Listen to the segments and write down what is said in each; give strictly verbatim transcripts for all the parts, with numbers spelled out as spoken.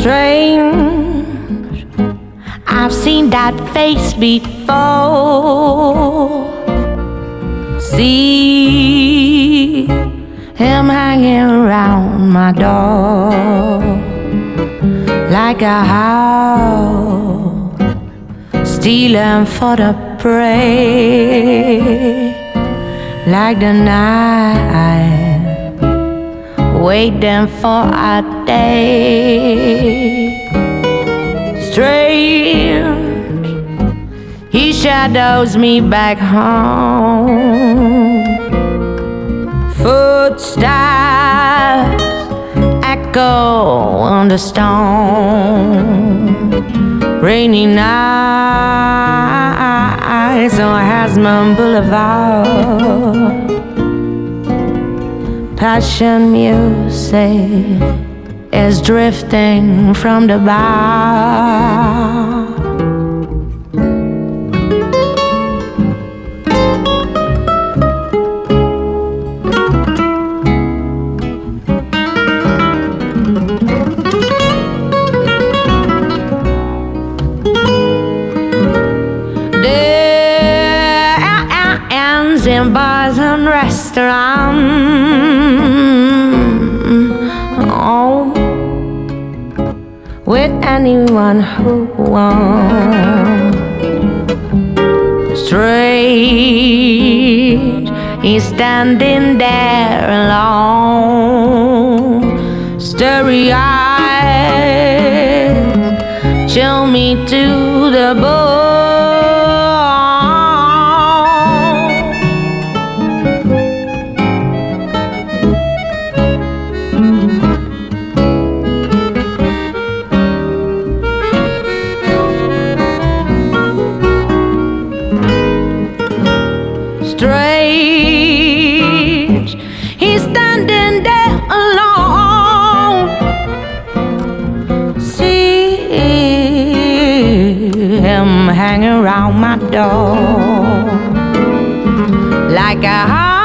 Strange, I've seen that face before. See him hanging around my door like a howl, stealing for the prey, like the night, waiting for a day. Strange, he shadows me back home. Footsteps echo on the stone. Rainy nights on Hasman Boulevard. Passion music is drifting from the bar. In bars and restaurants, oh, with anyone who wants. Strange, he's standing there alone, starry-eyed, chill me to the bone. Strange, he's standing there alone. See him hanging around my door like a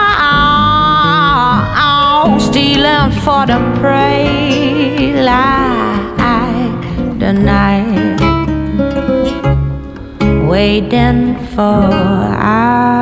house, stealing for the prey, like the night, waiting for us.